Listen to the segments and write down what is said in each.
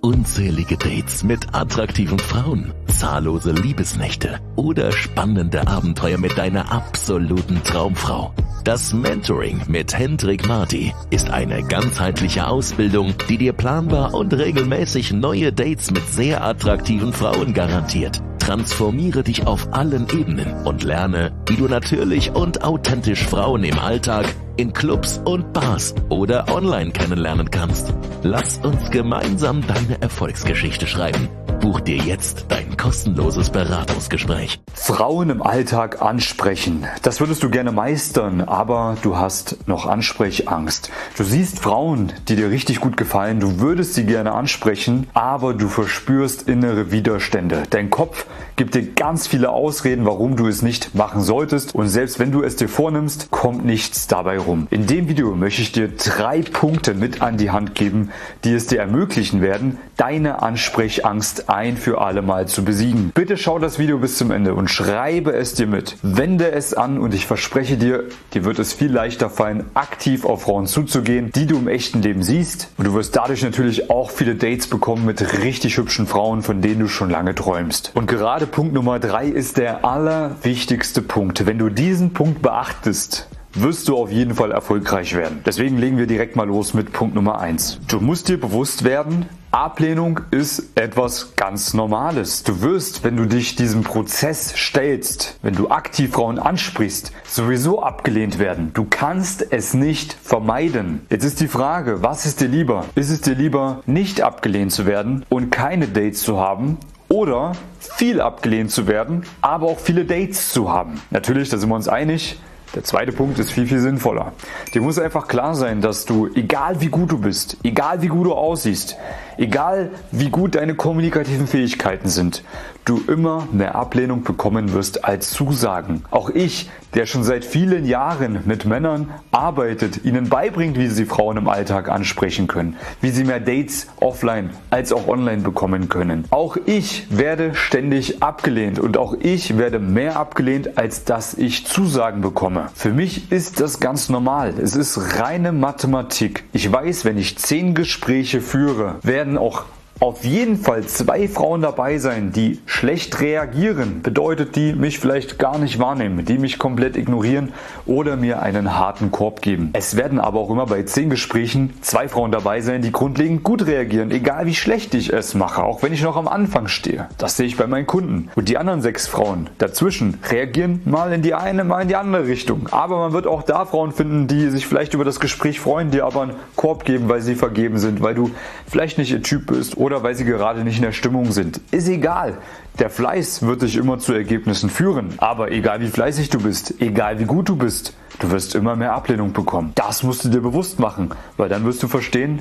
unzählige Dates mit attraktiven Frauen, zahllose Liebesnächte oder spannende Abenteuer mit deiner absoluten Traumfrau. Das Mentoring mit Hendrik Marty ist eine ganzheitliche Ausbildung, die dir planbar und regelmäßig neue Dates mit sehr attraktiven Frauen garantiert. Transformiere dich auf allen Ebenen und lerne, wie du natürlich und authentisch Frauen im Alltag, in Clubs und Bars oder online kennenlernen kannst. Lass uns gemeinsam deine Erfolgsgeschichte schreiben. Buch dir jetzt dein kostenloses Beratungsgespräch. Frauen im Alltag ansprechen. Das würdest du gerne meistern, aber du hast noch Ansprechangst. Du siehst Frauen, die dir richtig gut gefallen, du würdest sie gerne ansprechen, aber du verspürst innere Widerstände. Dein Kopf gibt dir ganz viele Ausreden, warum du es nicht machen solltest, und selbst wenn du es dir vornimmst, kommt nichts dabei rum. In dem Video möchte ich dir 3 Punkte mit an die Hand geben, die es dir ermöglichen werden, deine Ansprechangst ein für alle Mal zu besiegen. Bitte schau das Video bis zum Ende und schreibe es dir mit. Wende es an und ich verspreche dir, dir wird es viel leichter fallen, aktiv auf Frauen zuzugehen, die du im echten Leben siehst. Und du wirst dadurch natürlich auch viele Dates bekommen mit richtig hübschen Frauen, von denen du schon lange träumst. Und gerade Punkt Nummer 3 ist der allerwichtigste Punkt. Wenn du diesen Punkt beachtest, wirst du auf jeden Fall erfolgreich werden. Deswegen legen wir direkt mal los mit Punkt Nummer 1. Du musst dir bewusst werden, Ablehnung ist etwas ganz Normales. Du wirst, wenn du dich diesem Prozess stellst, wenn du aktiv Frauen ansprichst, sowieso abgelehnt werden. Du kannst es nicht vermeiden. Jetzt ist die Frage, was ist dir lieber? Ist es dir lieber, nicht abgelehnt zu werden und keine Dates zu haben? Oder viel abgelehnt zu werden, aber auch viele Dates zu haben? Natürlich, da sind wir uns einig. Der zweite Punkt ist viel, viel sinnvoller. Dir muss einfach klar sein, dass du, egal wie gut du bist, egal wie gut du aussiehst, egal wie gut deine kommunikativen Fähigkeiten sind, du immer mehr Ablehnung bekommen wirst als Zusagen. Auch ich, der schon seit vielen Jahren mit Männern arbeitet, ihnen beibringt, wie sie Frauen im Alltag ansprechen können, wie sie mehr Dates offline als auch online bekommen können. Auch ich werde ständig abgelehnt und auch ich werde mehr abgelehnt, als dass ich Zusagen bekomme. Für mich ist das ganz normal. Es ist reine Mathematik. Ich weiß, wenn ich 10 Gespräche führe, werden auch auf jeden Fall 2 Frauen dabei sein, die schlecht reagieren. Bedeutet, die mich vielleicht gar nicht wahrnehmen, die mich komplett ignorieren oder mir einen harten Korb geben. Es werden aber auch immer bei 10 Gesprächen 2 Frauen dabei sein, die grundlegend gut reagieren, egal wie schlecht ich es mache, auch wenn ich noch am Anfang stehe. Das sehe ich bei meinen Kunden. Und die anderen 6 Frauen dazwischen reagieren mal in die eine, mal in die andere Richtung. Aber man wird auch da Frauen finden, die sich vielleicht über das Gespräch freuen, dir aber einen Korb geben, weil sie vergeben sind, weil du vielleicht nicht ihr Typ bist oder weil sie gerade nicht in der Stimmung sind. Ist egal. Der Fleiß wird dich immer zu Ergebnissen führen. Aber egal wie fleißig du bist, egal wie gut du bist, du wirst immer mehr Ablehnung bekommen. Das musst du dir bewusst machen, weil dann wirst du verstehen,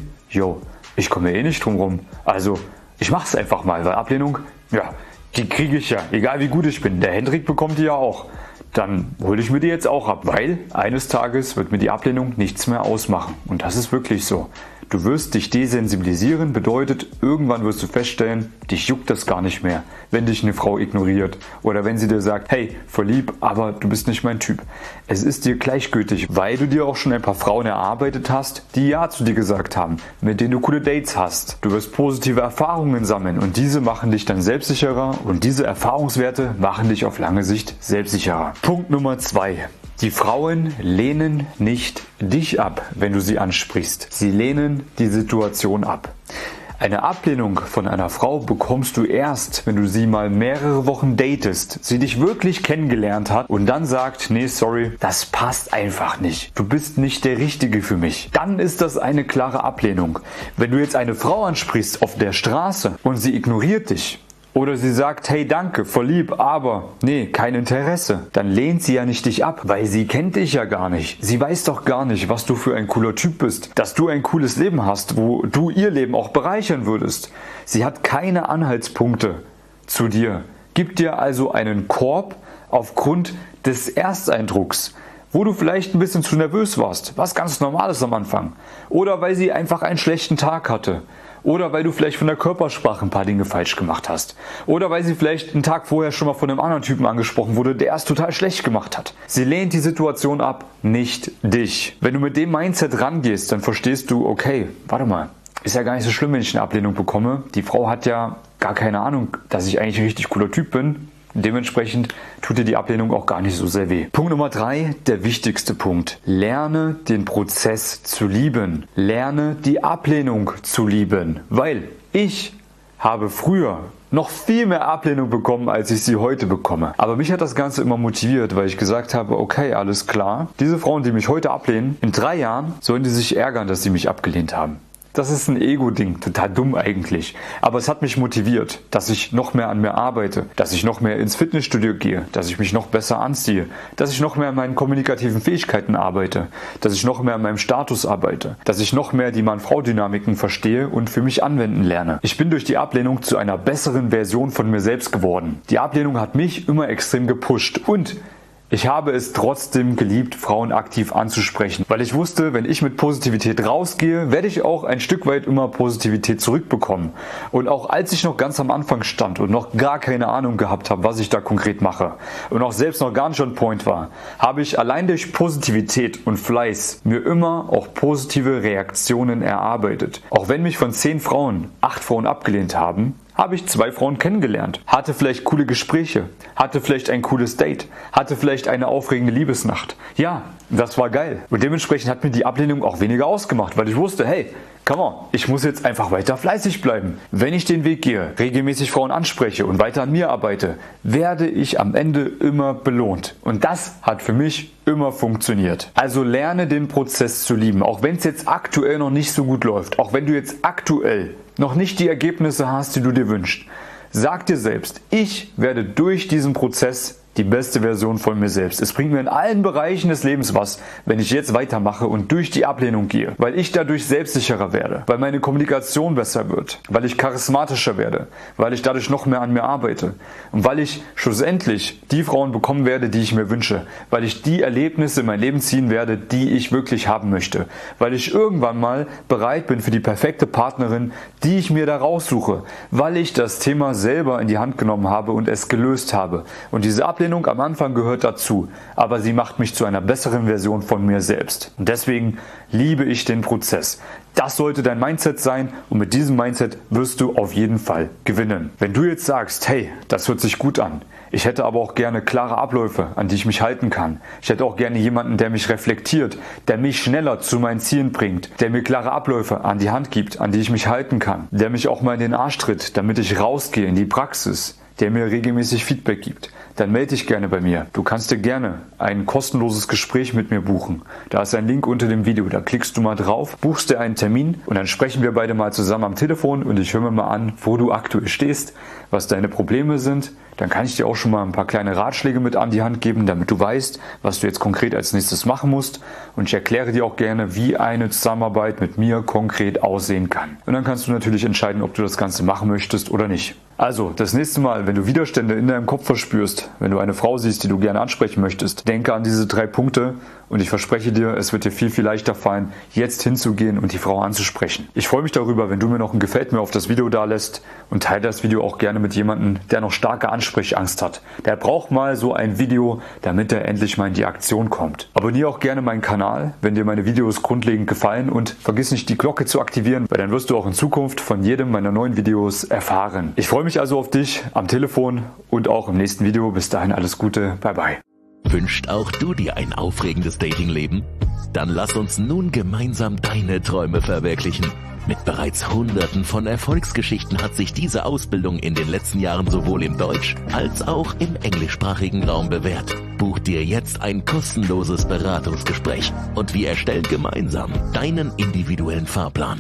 ich komme eh nicht drum rum. Also ich mach's einfach mal, weil Ablehnung, die kriege ich ja, egal wie gut ich bin. Der Hendrik bekommt die ja auch. Dann hole ich mir die jetzt auch ab, weil eines Tages wird mir die Ablehnung nichts mehr ausmachen. Und das ist wirklich so. Du wirst dich desensibilisieren, bedeutet, irgendwann wirst du feststellen, dich juckt das gar nicht mehr, wenn dich eine Frau ignoriert oder wenn sie dir sagt, hey, voll lieb, aber du bist nicht mein Typ. Es ist dir gleichgültig, weil du dir auch schon ein paar Frauen erarbeitet hast, die Ja zu dir gesagt haben, mit denen du coole Dates hast. Du wirst positive Erfahrungen sammeln und diese machen dich dann selbstsicherer und diese Erfahrungswerte machen dich auf lange Sicht selbstsicherer. Punkt Nummer 2. Die Frauen lehnen nicht dich ab, wenn du sie ansprichst. Sie lehnen die Situation ab. Eine Ablehnung von einer Frau bekommst du erst, wenn du sie mal mehrere Wochen datest, sie dich wirklich kennengelernt hat und dann sagt, nee, sorry, das passt einfach nicht. Du bist nicht der Richtige für mich. Dann ist das eine klare Ablehnung. Wenn du jetzt eine Frau ansprichst auf der Straße und sie ignoriert dich, oder sie sagt, hey danke, voll lieb, aber nee, kein Interesse. Dann lehnt sie ja nicht dich ab, weil sie kennt dich ja gar nicht. Sie weiß doch gar nicht, was du für ein cooler Typ bist, dass du ein cooles Leben hast, wo du ihr Leben auch bereichern würdest. Sie hat keine Anhaltspunkte zu dir. Gibt dir also einen Korb aufgrund des Ersteindrucks, wo du vielleicht ein bisschen zu nervös warst, was ganz normal ist am Anfang. Oder weil sie einfach einen schlechten Tag hatte. Oder weil du vielleicht von der Körpersprache ein paar Dinge falsch gemacht hast. Oder weil sie vielleicht einen Tag vorher schon mal von einem anderen Typen angesprochen wurde, der es total schlecht gemacht hat. Sie lehnt die Situation ab, nicht dich. Wenn du mit dem Mindset rangehst, dann verstehst du, okay, warte mal, ist ja gar nicht so schlimm, wenn ich eine Ablehnung bekomme. Die Frau hat ja gar keine Ahnung, dass ich eigentlich ein richtig cooler Typ bin. Dementsprechend tut dir die Ablehnung auch gar nicht so sehr weh. Punkt Nummer 3, der wichtigste Punkt. Lerne den Prozess zu lieben. Lerne die Ablehnung zu lieben. Weil ich habe früher noch viel mehr Ablehnung bekommen, als ich sie heute bekomme. Aber mich hat das Ganze immer motiviert, weil ich gesagt habe, okay, alles klar. Diese Frauen, die mich heute ablehnen, in 3 Jahren sollen die sich ärgern, dass sie mich abgelehnt haben. Das ist ein Ego-Ding, total dumm eigentlich. Aber es hat mich motiviert, dass ich noch mehr an mir arbeite, dass ich noch mehr ins Fitnessstudio gehe, dass ich mich noch besser anziehe, dass ich noch mehr an meinen kommunikativen Fähigkeiten arbeite, dass ich noch mehr an meinem Status arbeite, dass ich noch mehr die Mann-Frau-Dynamiken verstehe und für mich anwenden lerne. Ich bin durch die Ablehnung zu einer besseren Version von mir selbst geworden. Die Ablehnung hat mich immer extrem gepusht und ich habe es trotzdem geliebt, Frauen aktiv anzusprechen, weil ich wusste, wenn ich mit Positivität rausgehe, werde ich auch ein Stück weit immer Positivität zurückbekommen. Und auch als ich noch ganz am Anfang stand und noch gar keine Ahnung gehabt habe, was ich da konkret mache und auch selbst noch gar nicht on point war, habe ich allein durch Positivität und Fleiß mir immer auch positive Reaktionen erarbeitet. Auch wenn mich von 10 Frauen 8 Frauen abgelehnt haben, habe ich 2 Frauen kennengelernt, hatte vielleicht coole Gespräche, hatte vielleicht ein cooles Date, hatte vielleicht eine aufregende Liebesnacht. Ja, das war geil. Und dementsprechend hat mir die Ablehnung auch weniger ausgemacht, weil ich wusste, hey, come on, ich muss jetzt einfach weiter fleißig bleiben. Wenn ich den Weg gehe, regelmäßig Frauen anspreche und weiter an mir arbeite, werde ich am Ende immer belohnt. Und das hat für mich immer funktioniert. Also lerne den Prozess zu lieben, auch wenn es jetzt aktuell noch nicht so gut läuft, auch wenn du jetzt aktuell noch nicht die Ergebnisse hast, die du dir wünschst. Sag dir selbst, ich werde durch diesen Prozess die beste Version von mir selbst. Es bringt mir in allen Bereichen des Lebens was, wenn ich jetzt weitermache und durch die Ablehnung gehe, weil ich dadurch selbstsicherer werde, weil meine Kommunikation besser wird, weil ich charismatischer werde, weil ich dadurch noch mehr an mir arbeite und weil ich schlussendlich die Frauen bekommen werde, die ich mir wünsche, weil ich die Erlebnisse in mein Leben ziehen werde, die ich wirklich haben möchte, weil ich irgendwann mal bereit bin für die perfekte Partnerin, die ich mir da raussuche, weil ich das Thema selber in die Hand genommen habe und es gelöst habe. Und diese Ablehnung am Anfang gehört dazu, aber sie macht mich zu einer besseren Version von mir selbst. Und deswegen liebe ich den Prozess. Das sollte dein Mindset sein und mit diesem Mindset wirst du auf jeden Fall gewinnen. Wenn du jetzt sagst, hey, das hört sich gut an, ich hätte aber auch gerne klare Abläufe, an die ich mich halten kann. Ich hätte auch gerne jemanden, der mich reflektiert, der mich schneller zu meinen Zielen bringt, der mir klare Abläufe an die Hand gibt, an die ich mich halten kann, der mich auch mal in den Arsch tritt, damit ich rausgehe in die Praxis, der mir regelmäßig Feedback gibt. Dann melde dich gerne bei mir. Du kannst dir gerne ein kostenloses Gespräch mit mir buchen. Da ist ein Link unter dem Video. Da klickst du mal drauf, buchst dir einen Termin und dann sprechen wir beide mal zusammen am Telefon und ich höre mir mal an, wo du aktuell stehst, was deine Probleme sind. Dann kann ich dir auch schon mal ein paar kleine Ratschläge mit an die Hand geben, damit du weißt, was du jetzt konkret als nächstes machen musst. Und ich erkläre dir auch gerne, wie eine Zusammenarbeit mit mir konkret aussehen kann. Und dann kannst du natürlich entscheiden, ob du das Ganze machen möchtest oder nicht. Also, das nächste Mal, wenn du Widerstände in deinem Kopf verspürst, wenn du eine Frau siehst, die du gerne ansprechen möchtest, denke an diese 3 Punkte und ich verspreche dir, es wird dir viel, viel leichter fallen, jetzt hinzugehen und die Frau anzusprechen. Ich freue mich darüber, wenn du mir noch ein Gefällt mir auf das Video da lässt und teile das Video auch gerne mit jemandem, der noch starke Ansprechangst hat. Der braucht mal so ein Video, damit er endlich mal in die Aktion kommt. Abonniere auch gerne meinen Kanal, wenn dir meine Videos grundlegend gefallen und vergiss nicht, die Glocke zu aktivieren, weil dann wirst du auch in Zukunft von jedem meiner neuen Videos erfahren. Ich freue mich also auf dich am Telefon und auch im nächsten Video. Bis dahin alles Gute. Bye bye. Wünscht auch du dir ein aufregendes Datingleben? Dann lass uns nun gemeinsam deine Träume verwirklichen. Mit bereits Hunderten von Erfolgsgeschichten hat sich diese Ausbildung in den letzten Jahren sowohl im Deutsch- als auch im englischsprachigen Raum bewährt. Buch dir jetzt ein kostenloses Beratungsgespräch und wir erstellen gemeinsam deinen individuellen Fahrplan.